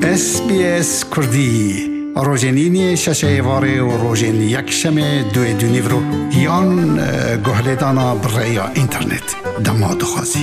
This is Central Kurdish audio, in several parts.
SBS کردی روزنینی ششه واره و روزن یک شمه دوی دونیورو یان گهلیدانا برای اینترنت دما دخوازی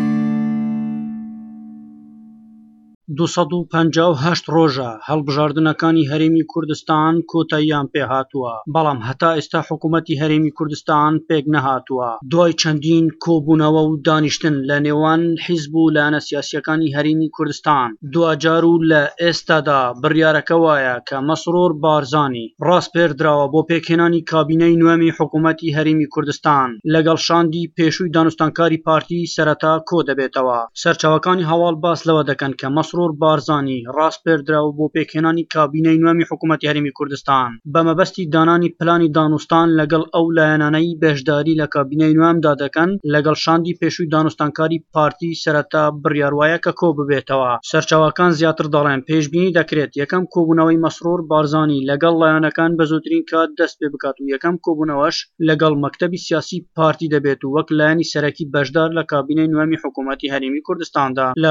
258 ڕۆژە هەڵبژاردنەکانی هەرێمی کوردستان کۆتاییان پێهاتووە، بەڵام هەتا ئێستا حکوومەتی هەرێمی کوردستان پێک نەهاتووە. دوای چەندین کۆبوونەوە و دانیشتن لە نێوان حیزب و لایەنە سیاسیەکانی هەرێمی کوردستان، دوجار و لە ئێستادا بڕیارەکە وایە کە مەسرۆر بارزانی ڕاستپێردراوە بۆ پێکهێنانی کابینەی نوێمی حکوومەتی هەرێمی کوردستان لەگەڵ شاندی پێشووی دانوستانکاری پارتی سەرەتا کۆ دەبێتەوە. سەرچاوەکانی هەواڵ باس لەوە دەکەن کە مەسرۆر بارزانی ڕاستپێردراوە بۆ پێکهێنانی کابینەی نوێمی حکوومەتی هەرێمی کوردستان بە مەبەستی دانانی پلانی دانوستان لەگەڵ ئەو لایەنانەی بەشداری لە کابینەی نوێمدا دەکەن لەگەڵ شاندی پێشووی دانوستانکاری پارتی سەرەتا بڕیاروایە کە کۆ ببێتەوە. سەرچاوەکان زیاتر دەڵێن پێشبینی دەکرێت یەکەم کۆبوونەوەی مەسرۆر بارزانی لەگەڵ لایەنەکان بە زووترین کات دەست پێ بکات و یەکەم کۆبوونەوەش لەگەڵ مەکتەبی سیاسی پارتی دەبێت و وەک لایەنی سەرەکی بەشدار لە کابینەی نوێمی حکوومەتی هەرێمی کوردستاندا لە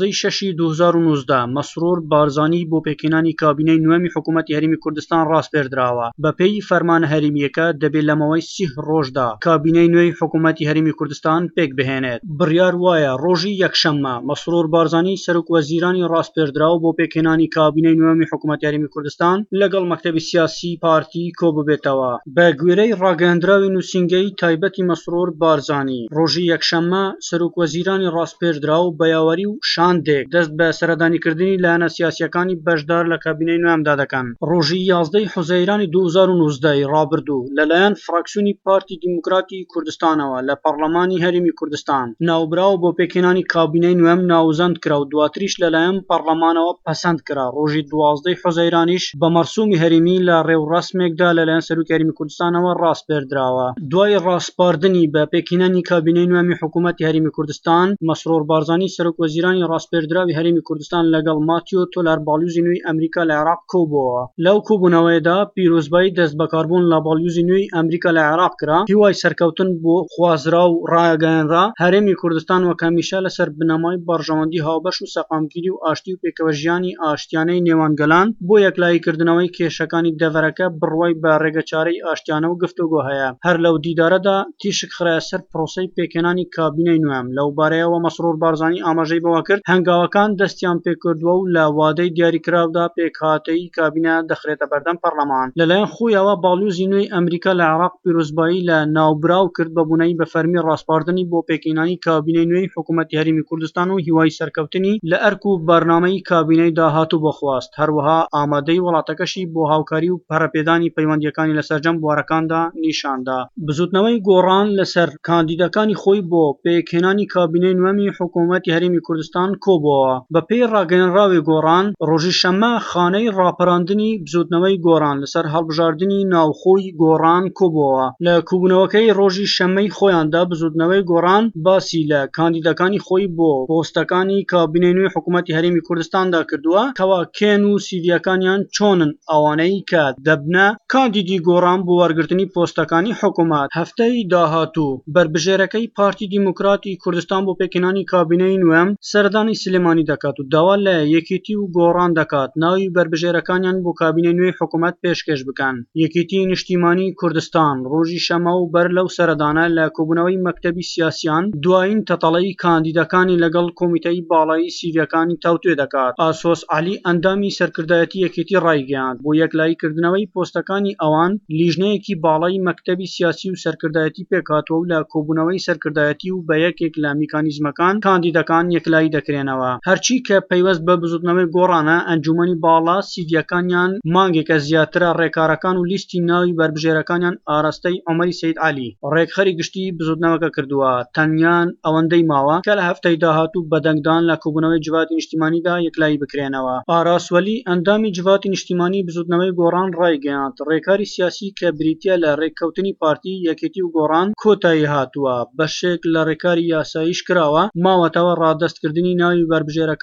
12/6/2019 مەسرۆر بارزانی بۆ پێکهێنانی کابینەی نوێمی حکوومەتی هەرێمی کوردستان ڕاستپێردراوە. بەپێی فەرمانە هەرێمیەکە دەبێت لەمەوەی 30 ڕۆژدا کابینەی نوێی حکوومەتی هەرێمی کوردستان پێک بهێنێت. بڕیار وایە ڕۆژی یەکشەممە مەسرۆر بارزانی سەرۆکوەزیرانی ڕاستپێردراوە بۆ پێکهێنانی کابینەی نوێمی حکوومەتی هەرێمی کوردستان لەگەڵ مەکتەبی سیاسی پارتی کۆ ببێتەوە. بە گوێرەی ڕاگەیاندراوی نووسینگەی تایبەتی مەسرۆر بارزانی ڕۆژی یەکشەممە سەرۆکوەزیرانی ڕاستپێردراو بە یاوەری و شاندێک دەست بە سەردانیکردنی لایەنە سیاسیەکانی بەشدار لە کابینەی نوێمدا دەکەن. ڕۆژی 11 حوزەیرانی 2019 ڕابردوو لەلایەن فراکسیۆنی پارتی دیموکراتی کوردستانەوە لە پەرلەمانی هەرێمی کوردستان ناوبراو بۆ پێکهێنانی کابینەی نوێم ناوزەند کرا و دواتریش لەلایەن پەرلەمانەوە پەسەند کرا. ڕۆژی 12 حوزەیرانیش بە مەرسومی هەرێمی لە ڕێوڕەسمێکدا لەلایەن سەرۆکی هەرێمی کوردستانەوە ڕاستپێردراوە. دوای ڕاستپاردنی بە پێکهێنانی کابینەی نوێمی حکوومەتی هەرێمی کوردستان مەسرۆر بارزانی سەرۆکوەزیرانی ڕاستپێردراوی هەرێمی کوردستان لەگەڵ ماتیۆ تۆلار باڵیۆزی نوێی ئەمریکا لە عێراق کۆبووەوە. لەو کۆبوونەوەیەدا پیرۆزبایی دەست بەکاربوون لە باڵیۆزی نوێی ئەمریکا لە عێراق کرا، هیوای سەرکەوتن بۆ خوازرا و ڕاگەیاندرا هەرێمی کوردستان وەک هەمیشە لەسەر بنەمای بەڕژەوەندی هاوبەش و سەقامگیری و ئاشتی و پێکەوە ژیانی ئاشتیانەی نێوانگەلان بۆ یەکلاییکردنەوەی کێشەکانی دەڤەرەکە بڕوای بە ڕێگەچارەی ئاشتیانە و گفتوگۆ هەیە. هەر لەو دیدارەدا تیشک خرایە سەر پرۆسەی پێکهێنانی کابینەی نوێم. لەو بارەیەوە مەسرۆر بارزانی ئاماژەی بەوە کرد هەنگاوەکان دەستیان پێکردووە و لە وادەی دیاریکراودا پێکهاتەی کابینە دەخرێتە بەردەم پەرلەمان. لەلایەن خۆیەوە باڵیۆزی نوێی ئەمریکا لە عێراق پیرۆزبایی لە ناوبراو کرد بە بوونەی بە فەرمی ڕاستپاردنی بۆ پێکهێنانی کابینەی نوێی حکوومەتی هەرێمی کوردستان و هیوای سەرکەوتنی لە ئەرک و بەرنامەی کابینەی داهاتوو بۆ خواست. هەروەها ئامادەی وڵاتەکەشی بۆ هاوکاری و پەرەپێدانی پەیوەندیەکانی لەسەرجەم بوارەکاندا نیشاندا. بزوتنەوەی گۆڕان لەسەر کاندیدەکانی خۆی بۆ پێکهێنانی کابینەی نوێمی حکوومەتی هەرێمی کوردستان کۆبووەوە. بەپێی ڕاگەیەنراوی گۆڕان ڕۆژی شەممە خانەی ڕاپەڕاندنی بزوتنەوەی گۆڕان لەسەر هەڵبژاردننی ناوخۆی گۆڕان کۆبووەوە. لە کوبوونەوەکەی ڕۆژی شەممەی خۆیاندا بزوتنەوەی گۆڕان باسی لە کاندیدەکانی خۆی بۆ پۆستەکانی کابینەی نوێی حکوومەتی هەرێمی کوردستاندا کردووە کەوا کێن و سیڤیەکانیان چۆنن ئەوانەی کە دەبنە کاندیدی گۆڕان بۆ وەرگرتنی پۆستەکانی حکوومەت. هەفتەی داهاتوو بربژێرەکەی پارتی دیموکراتی کوردستان بۆ پێکهێنانی کابینەی نوێم سەردانی سلێمانی دەکات و داوا لە یەکێتی و گۆڕان دەکات ناوی بربژێرەکانیان بۆ کابینەی نوێی حکوومەت پێشکەش بکەن. یەکێتی نیشتیمانی کوردستان ڕۆژی شەمە و بەر لەو سەردانە لە کۆبوونەوەی مەکتەبی سیاسیان دوایین تەتەڵەی کاندیدەکانی لەگەڵ کۆمیتەی باڵایی سیڤیەکانی تاوتوێ دەکات. ئاسۆس عەلی ئەندامی سەرکردایەتی یەکێتی ڕایگەیاند بۆ یەکلاییکردنەوەی پۆستەکانی ئەوان لیژنەیەکی باڵای مەکتەبی سیاسی و سەرکردایەتی پێکهاتووە و لە کۆبوونەوەی سەرکردایەتی و بە یەکێک لە میکانیزمەکان کاندیدەکان یەکلایی دەکرێنەوە. هەرچی کە پەیوەست بە بزوتنەوەی گۆڕانە ئەنجومەنی باڵا سیڤیەکانیان مانگێکە زیاترە ڕێکارەکان و لیستی ناوی بربژێرەکانیان ئاراستەی عومەری سەید عەلی ڕێکخەری گشتی بزوتنەوەکە کردووە. تەنیان ئەوەندەی ماوە کە لە هەفتەی داهاتوو بەدەنگدان لە کۆبوونەوەی جوواتی نیشتیمانیدا یەکلایی بکرێنەوە. ئاراسوەلی ئەندامی جوواتی نیشتیمانی بزوتنەوەی گۆڕان ڕایگەیاند ڕێکاری سیاسی کە بریتیە لە ڕێککەوتنی پارتی یەکێتی و گۆڕان کۆتایی هاتووە. بەشێک لە ڕێکاری یاساییش کراوە ماوەتەوە ڕادەستکردنی ناوی بربژێرەکان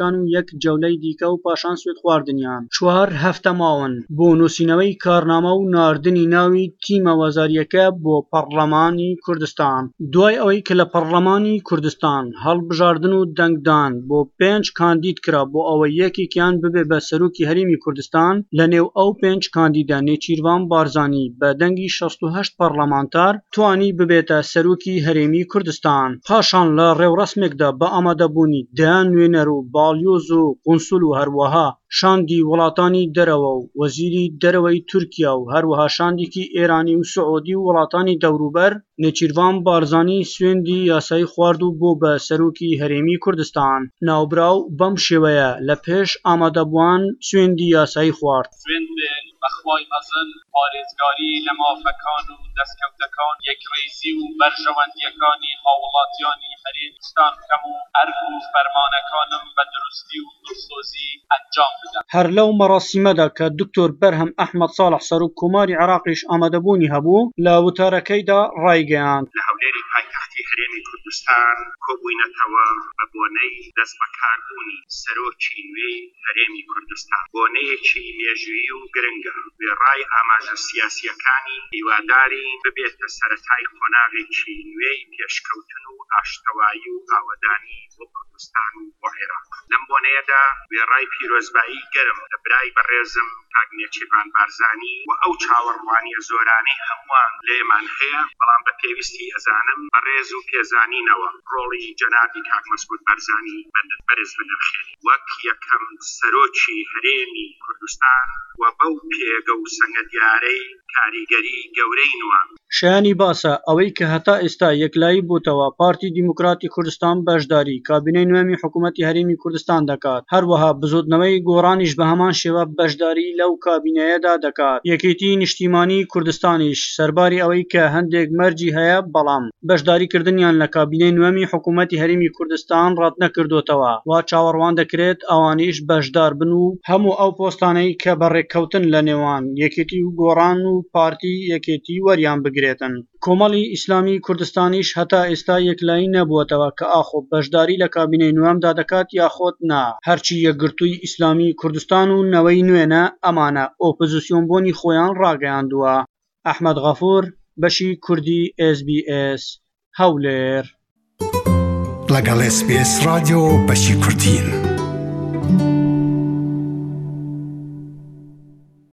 کوردستان و یەک جەولەی دیکە و پاشان سوێت خواردنیان 4 هەفتە ماون بۆ نووسینەوەی کارنامە و ناردنی ناوی تیمە وەزاریەکە بۆ پەرلەمانی کوردستان دوای ئەوەی کە لە پەرلەمانی کوردستان هەڵبژاردن و دەنگدان بۆ 5 کاندید کرا بۆ ئەوەی یەکێکیان ببێ بە سەرۆکی هەرێمی کوردستان لە نێو ئەو 5 کاندیدا نێچیروان بارزانی بە دەنگی 68 پەرلەمانتار توانی ببێتە سەرۆکی هەرێمی کوردستان پاشان لە ڕێوڕسمێکدا بە ئامادەبوونی دەیان نوێنەر و باڵیۆز و قونسول و هەروەها شاندی وڵاتانی دەرەوە و وەزیری دەرەوەی تورکیا و هەروەها شاندێکی ئێرانی و سعودی و وڵاتانی دەوروبەر نێچیروان بارزانی سوێندی یاسایی خوارد و بۆ بە سەرۆکی هەرێمی کوردستان ناوبراو بەم شێوەیە لە پێش ئامادەبووان سوێندی یاسایی خوارد بەخوای مەزن پارێزگاری لە مافەکان و دەستکەوتەکان یەکڕێزی و بەرژەوەندیەکانی هاوڵاتیانی هەرێمستان بکەم و ئەرک و فەرمانەکانم بە دروستی و دڵسۆزی ئەنجام بدەم. هەر لەو مەراسیمەدا کە دکتۆر بەرهەم ئەحمەد ساڵح سەرۆک کۆماری عێراقیش ئامادەبوونی هەبوو لە وتارەکەیدا ڕایگەیاند لە هەولێری پایتەختی هەرێمی کوردستان کۆبووینەتەوە بە بۆنەی دەست بەکاربوونی سەرۆکی نوێی هەرێمی کوردستان بۆنەیەکی مێژوویی و گرنگە وێڕای ئاماژە سیاسیەکانی هیوادارین ببێتە سەرەتای قۆناغێکی نوێی پێشکەوتن و ئاشتەوایی و ئاوەدانی بۆ کوردستان و بۆ عێراق لەم بۆنەیەدا وێڕای پیرۆزبایی گەرم لە برای بەڕێزم کاک نێچیروان بارزانی و ئەو چاوەڕوانیە زۆرانەی هەمووان لێمان هەیە بەڵام بە پێویستی ئەزانم بەڕێز و پێزانینەوە ڕۆڵی جەنابی کاک مەسعود بەرزانی بەرز بنرخێنی وەک یەکەم سەرۆکی هەرێمی کوردستان و بەو پێگە و سەنگە دیارەی کاریگەری گەورەی نوان شایانی باسە ئەوەی کە هەتا ئێستا یەکلایی بووتەوە پارتی دیموکراتی کوردستان بەشداری کابینەی نوێمی حکوومەتی هەرێمی کوردستان دەکات هەروەها بزودنەوەی گۆڕانیش بە هەمان شێوە بەشداری لەو کابینەیەدا دەکات یەکێتی نیشتیمانی کوردستانیش سەرباری ئەوەی کە هەندێک مەرجی هەیە بەڵام بەشداریکردنیان لە کابینەی نوێمی حکوومەتی هەرێمی کوردستان ڕەت نەکردوتەوە وا چاوەڕوان دەکرێت ئەوانیش بەشدار بن و هەموو ئەو پۆستانەی کە بەڕێککەوتن لە نێوان یەکێتی و گۆڕان و پارتی یەکێتی وەریان بگرێتن کۆمەڵی ئیسلامی کوردستانیش هەتا ئێستا یەکلایی نەبووەتەوە کە ئاخۆ بەشداری لە کابینەی نوێمدا دەکات یاخۆت نا هەرچی یەکگرتووی ئیسلامی کوردستان و نەوەی نوێنە ئەمانە ئۆپۆزیسیۆنبوونی خۆیان ڕاگەیاندووە ئەحمەد غەفوور بەشی کوردی SBS هەولێر لەگەڵ SBS رادیۆ بەشی کوردین